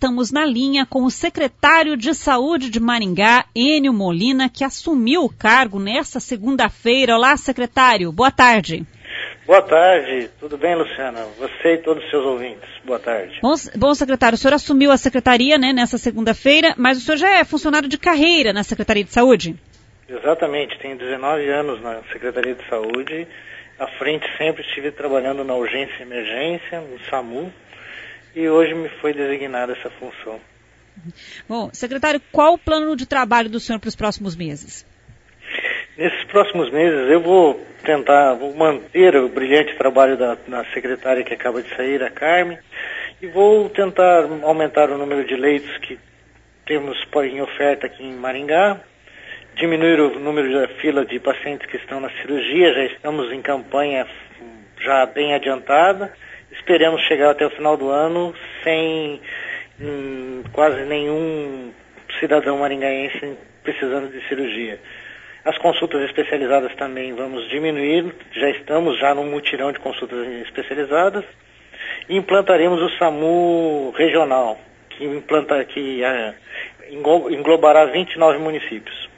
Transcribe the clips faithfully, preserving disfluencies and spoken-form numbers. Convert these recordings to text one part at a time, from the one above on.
estamos na linha com o secretário de Saúde de Maringá, Enio Molina, que assumiu o cargo nesta segunda-feira. Olá, secretário. Boa tarde. Boa tarde. Tudo bem, Luciana? Você e todos os seus ouvintes. Boa tarde. Bom, bom secretário, o senhor assumiu a secretaria, né, nessa segunda-feira, mas o senhor já é funcionário de carreira na Secretaria de Saúde? Exatamente. Tenho dezenove anos na Secretaria de Saúde. À frente sempre estive trabalhando na urgência e emergência, no SAMU, e hoje me foi designada essa função. Bom, secretário, qual o plano de trabalho do senhor para os próximos meses? Nesses próximos meses eu vou tentar, vou manter o brilhante trabalho da, da secretária que acaba de sair, a Carmen, e vou tentar aumentar o número de leitos que temos em oferta aqui em Maringá, diminuir o número da fila de pacientes que estão na cirurgia. Já estamos em campanha já bem adiantada. Esperamos chegar até o final do ano sem hum, quase nenhum cidadão maringaense precisando de cirurgia. As consultas especializadas também vamos diminuir. Já estamos já num mutirão de consultas especializadas. E implantaremos o SAMU regional, que, implanta, que é, englobará vinte e nove municípios.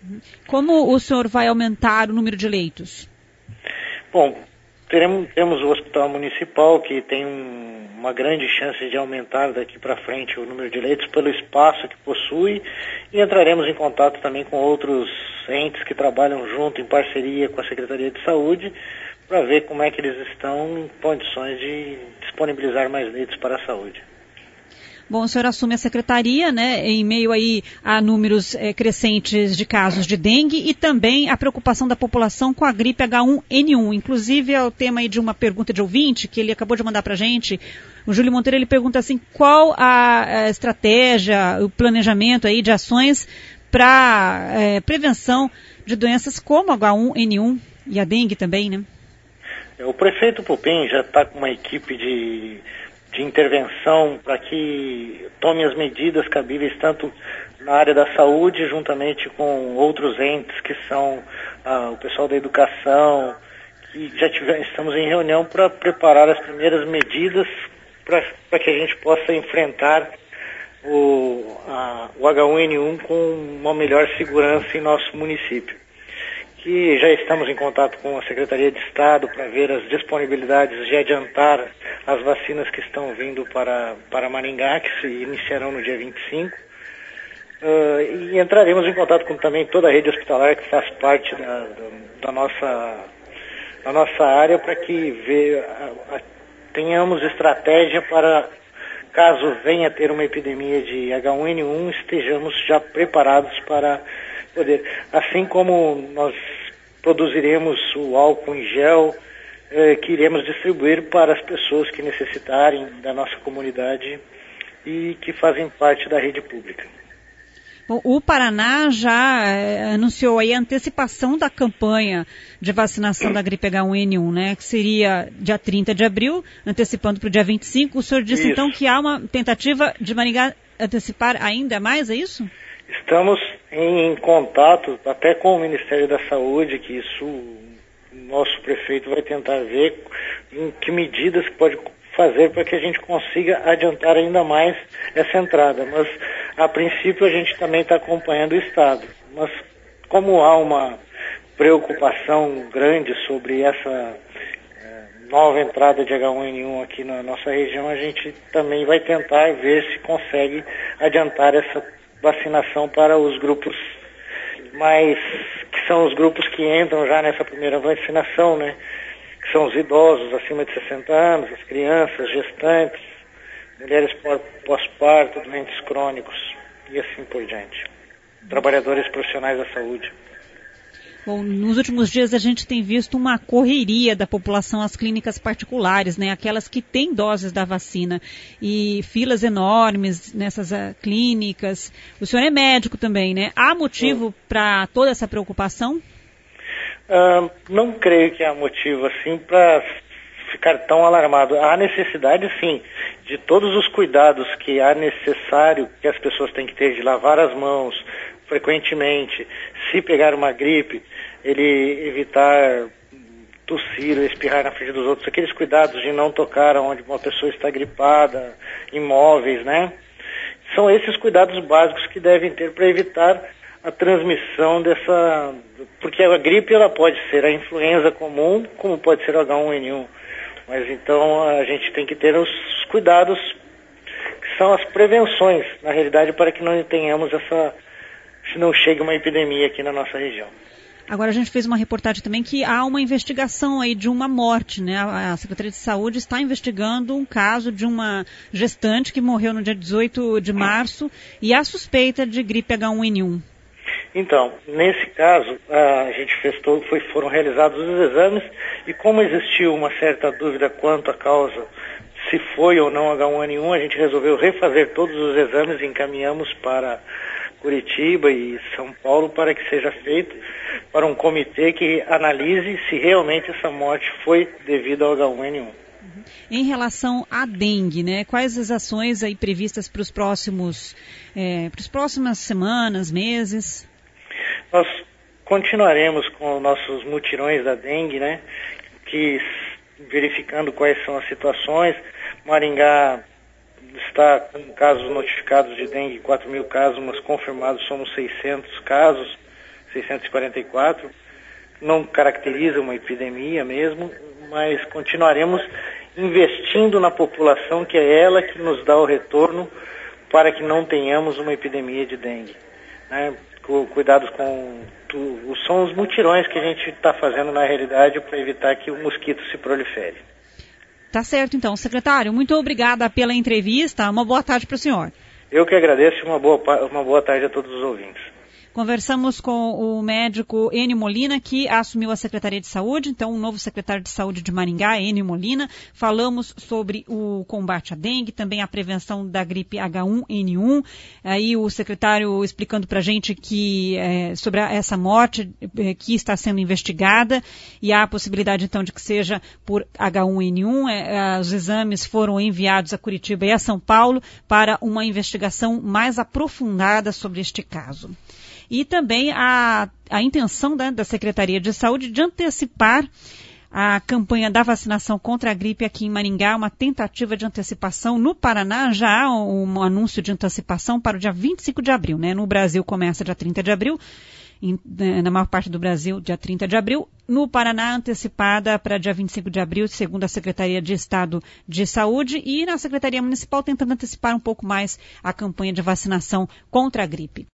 Como o senhor vai aumentar o número de leitos? Bom, teremos, temos o Hospital Municipal, que tem um, uma grande chance de aumentar daqui para frente o número de leitos pelo espaço que possui, e entraremos em contato também com outros entes que trabalham junto, em parceria com a Secretaria de Saúde, para ver como é que eles estão em condições de disponibilizar mais leitos para a saúde. Bom, o senhor assume a secretaria, né, em meio aí a números é, crescentes de casos de dengue e também a preocupação da população com a gripe H um N um. Inclusive, é o tema aí de uma pergunta de ouvinte que ele acabou de mandar para a gente. O Júlio Monteiro, ele pergunta assim, qual a, a estratégia, o planejamento aí de ações para é, prevenção de doenças como H um N um e a dengue também, né? O prefeito Pupim já está com uma equipe de... de intervenção para que tome as medidas cabíveis tanto na área da saúde, juntamente com outros entes que são ah, o pessoal da educação, que já tivemos, estamos em reunião para preparar as primeiras medidas para que a gente possa enfrentar o, a, o H um N um com uma melhor segurança em nosso município. Que já estamos em contato com a Secretaria de Estado para ver as disponibilidades de adiantar as vacinas que estão vindo para, para Maringá, que se iniciarão no dia vinte e cinco. Uh, e entraremos em contato com também toda a rede hospitalar que faz parte da, da, da, nossa, da nossa área, para que vê, a, a, tenhamos estratégia para, caso venha a ter uma epidemia de H um N um, estejamos já preparados para poder. Assim como nós produziremos o álcool em gel, eh, que iremos distribuir para as pessoas que necessitarem da nossa comunidade e que fazem parte da rede pública. Bom, o Paraná já eh, anunciou aí a antecipação da campanha de vacinação da gripe H um N um, né? Que seria dia trinta de abril, antecipando para o dia vinte e cinco. O senhor disse isso. Então que há uma tentativa de Maringá antecipar ainda mais, é isso? Estamos em contato até com o Ministério da Saúde, que isso o nosso prefeito vai tentar ver em que medidas pode fazer para que a gente consiga adiantar ainda mais essa entrada. Mas, a princípio, a gente também está acompanhando o Estado. Mas, como há uma preocupação grande sobre essa eh, nova entrada de H um N um aqui na nossa região, a gente também vai tentar ver se consegue adiantar essa vacinação para os grupos mais, que são os grupos que entram já nessa primeira vacinação, né? Que são os idosos acima de sessenta anos, as crianças, gestantes, mulheres pós-parto, doentes crônicos e assim por diante. Trabalhadores profissionais da saúde. Bom, nos últimos dias a gente tem visto uma correria da população às clínicas particulares, né? Aquelas que têm doses da vacina e filas enormes nessas uh, clínicas. O senhor é médico também, né? Há motivo para toda essa preocupação? Uh, não creio que há motivo assim para ficar tão alarmado. Há necessidade, sim, de todos os cuidados que há necessário que as pessoas têm que ter, de lavar as mãos frequentemente, se pegar uma gripe, ele evitar tossir, espirrar na frente dos outros, aqueles cuidados de não tocar onde uma pessoa está gripada, imóveis, né? são esses cuidados básicos que devem ter para evitar a transmissão dessa... Porque a gripe ela pode ser a influenza comum, como pode ser o agá um ene um. Mas então a gente tem que ter os cuidados, que são as prevenções, na realidade, para que não tenhamos essa... não chegue uma epidemia aqui na nossa região. Agora a gente fez uma reportagem também que há uma investigação aí de uma morte, né? A Secretaria de Saúde está investigando um caso de uma gestante que morreu no dia dezoito de março e há suspeita de gripe agá um ene um. Então, nesse caso, a gente fez todo, foi, foram realizados os exames e como existiu uma certa dúvida quanto à causa, se foi ou não agá um ene um, a gente resolveu refazer todos os exames e encaminhamos para Curitiba e São Paulo para que seja feito para um comitê que analise se realmente essa morte foi devido ao agá um ene um. Em relação à dengue, né? Quais as ações aí previstas para os próximos, é, para as próximas semanas, meses? Nós continuaremos com os nossos mutirões da dengue, né? Que verificando quais são as situações. Maringá está com casos notificados de dengue, quatro mil casos, mas confirmados somos seiscentos casos, seiscentos e quarenta e quatro. Não caracteriza uma epidemia mesmo, mas continuaremos investindo na população, que é ela que nos dá o retorno para que não tenhamos uma epidemia de dengue. Né? Cuidados com... Tu, são os mutirões que a gente está fazendo na realidade para evitar que o mosquito se prolifere. Tá certo, então. Secretário, muito obrigada pela entrevista. Uma boa tarde para o senhor. Eu que agradeço e uma boa, uma boa tarde a todos os ouvintes. Conversamos com o médico Enio Molina, que assumiu a Secretaria de Saúde, então o novo secretário de Saúde de Maringá, Enio Molina. Falamos sobre o combate à dengue, também a prevenção da gripe agá um ene um. Aí o secretário explicando para a gente que, é, sobre a, essa morte é, que está sendo investigada e há a possibilidade então de que seja por agá um ene um. É, os exames foram enviados a Curitiba e a São Paulo para uma investigação mais aprofundada sobre este caso. E também a, a intenção da, da Secretaria de Saúde de antecipar a campanha da vacinação contra a gripe aqui em Maringá, uma tentativa de antecipação. No Paraná já há um, um anúncio de antecipação para o dia vinte e cinco de abril, né? No Brasil começa dia trinta de abril, em, na maior parte do Brasil dia trinta de abril. No Paraná, antecipada para dia vinte e cinco de abril, segundo a Secretaria de Estado de Saúde, e na Secretaria Municipal tentando antecipar um pouco mais a campanha de vacinação contra a gripe.